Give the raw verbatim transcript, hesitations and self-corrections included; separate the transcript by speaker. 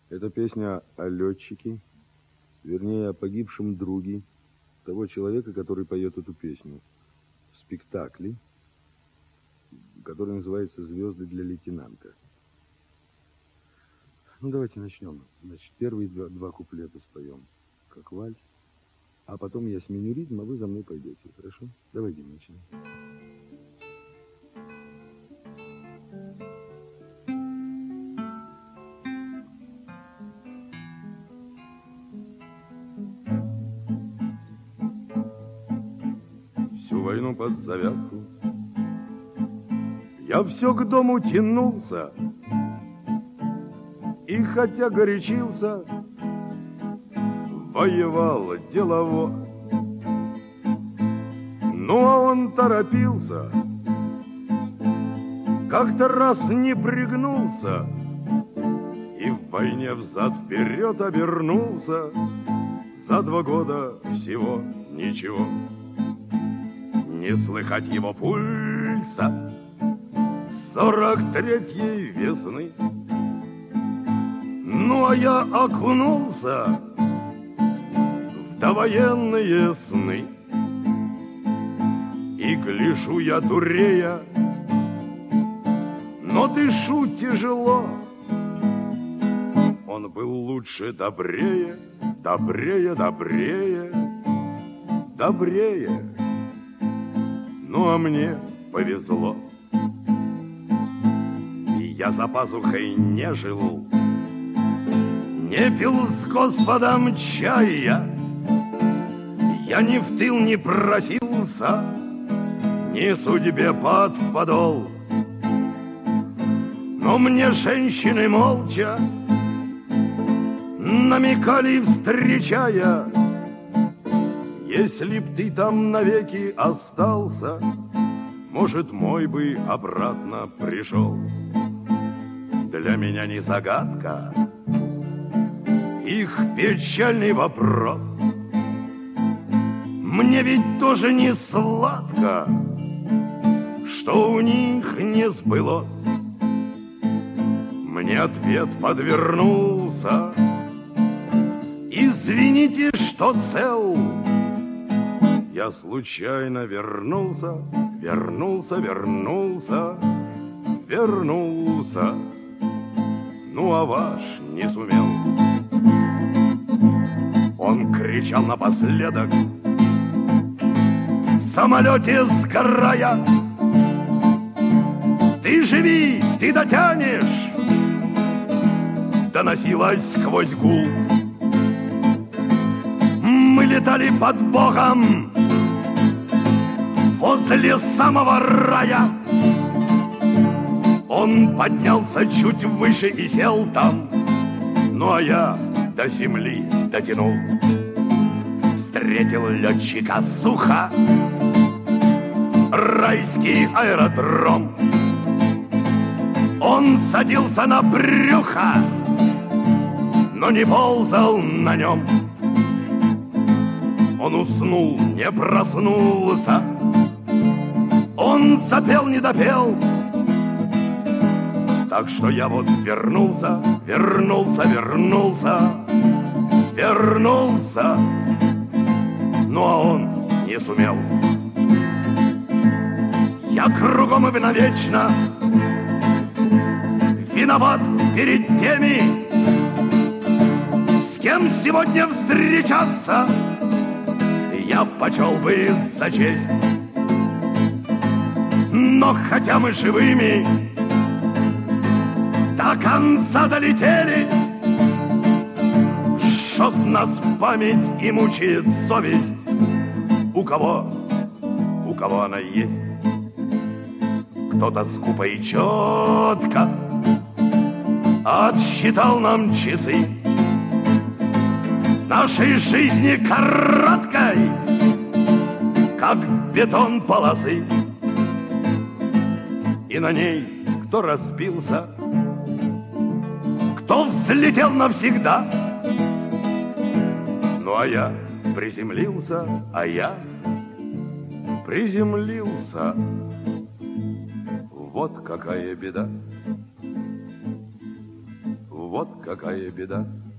Speaker 1: Это песня о летчике, вернее, о погибшем друге того человека, который поет эту песню в спектакле, который называется «Звезды для лейтенанта». Ну, давайте начнем. Значит, первые два, два куплета споем, как вальс, а потом я сменю ритм, а вы за мной пойдете, хорошо? Давайте начнем. Всю войну под завязку я все к дому тянулся, и хотя горячился, воевал делово. Ну, а он торопился, как-то раз не пригнулся и в войне взад-вперед обернулся. За два года всего ничего. Не слыхать его пульса сорок третьей весны. Ну, а я окунулся в довоенные сны. И гляжу я дурея, но дышу тяжело. Он был лучше, добрее, добрее, добрее, добрее. Ну, а мне повезло. И я за пазухой не жил, не пил с Господом чая. Я ни в тыл не просился, ни судьбе под подол. Но мне женщины молча намекали, встречая: если б ты там навеки остался, может, мой бы обратно пришел. Для меня не загадка их печальный вопрос. Мне ведь тоже не сладко, что у них не сбылось. Мне ответ подвернулся: извините, что цел. Я случайно вернулся, вернулся, вернулся, вернулся. Ну, а ваш не сумел. Он кричал напоследок, в самолете сгорая: ты живи, ты дотянешь. Доносилось сквозь гул. Мы летали под Богом возле самого рая. Он поднялся чуть выше и сел там. Ну, а я до земли дотянул. Встретил летчика сухо, райский аэродром. Он садился на брюхо, но не ползал на нем. Он уснул, не проснулся. Он запел, не допел. Так что я вот вернулся, вернулся, вернулся, вернулся. Ну, а он не сумел. Я кругом и навечно виноват перед теми, с кем сегодня встречаться я почел бы за честь. Но хотя мы живыми до конца долетели, жжет нас память и мучает совесть. У кого, у кого она есть. Кто-то скупо и четко отсчитал нам часы нашей жизни короткой, как бетон полосы. И на ней кто разбился, кто взлетел навсегда. Ну, а я приземлился, а я приземлился. Вот какая беда. вот какая беда.